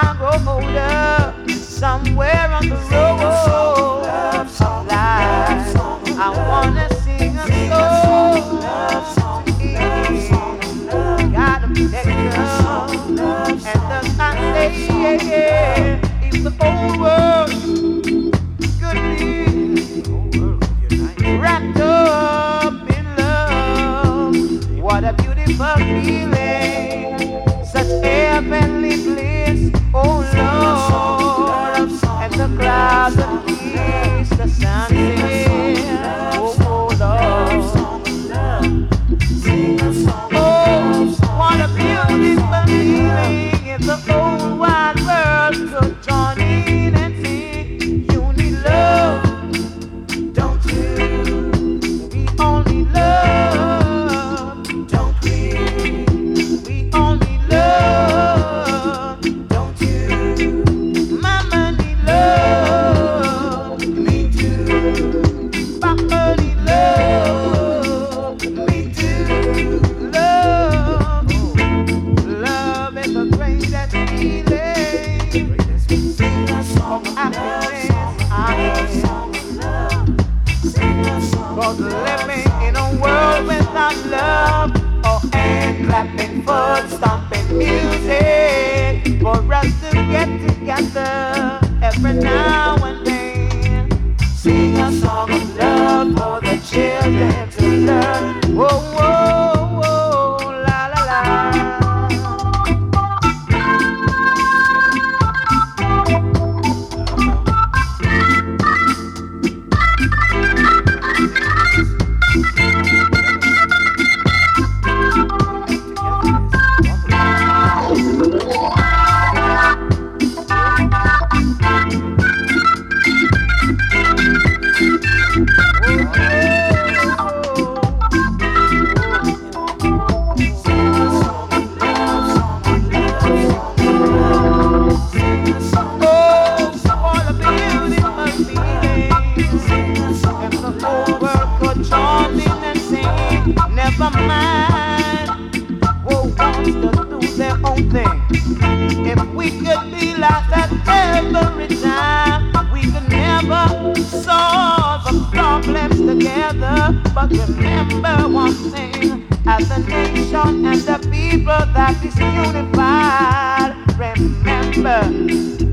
I grow older, somewhere on the road of life, I wanna sing a song to you. Gotta protect you, and thus I say, if the whole world could be wrapped up in love, what a beautiful feeling, such heavenly bliss, oh Lord, and the clouds of peace, the sunset, oh Lord. Oh, what a beautiful feeling if the whole wide world could join in and sing. You need love, don't you? We only love, don't we? We only love, don't you? Mama need love, me too. Papa need love, me too. Love, love is the greatest feeling. Sing a song of happiness, cause living in a world without love, or hand clapping, foot stomping music, for us to get together every now and then. Sing a song of love for the children to learn. Whoa, whoa, whoa, la la la. Never mind who wants to do their own thing. If we could be like that every time, we could never solve the problems together. But remember one thing, as a nation and the people that is unified, remember